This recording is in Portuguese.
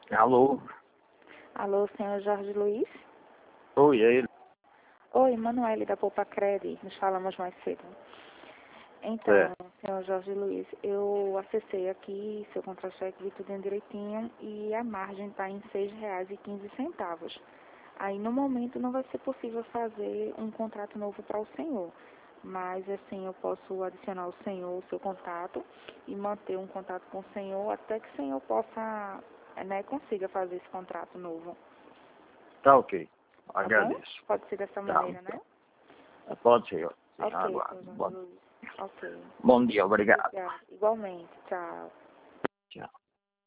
Alô? Alô, senhor Jorge Luiz? Oi, é ele. Oi, Manuele da Poupa Cred, nos falamos mais cedo. Então, É. senhor Jorge Luiz, eu acessei aqui seu contra-cheque, vi tudo direitinho e a margem está em R$ 6,15. Aí, no momento, não vai ser possível fazer um contrato novo para o senhor. Mas, assim, eu posso adicionar o senhor, o seu contato, e manter um contato com o senhor até que o senhor possa, consiga fazer esse contrato novo. Tá ok. Tá bom? Agradeço. Pode ser dessa Tá. maneira, né? Pode ser. Sim, Ok, agora. senhor Jorge Bom, Luiz. Ok. bom dia, obrigado. Obrigada. Igualmente. Tchau.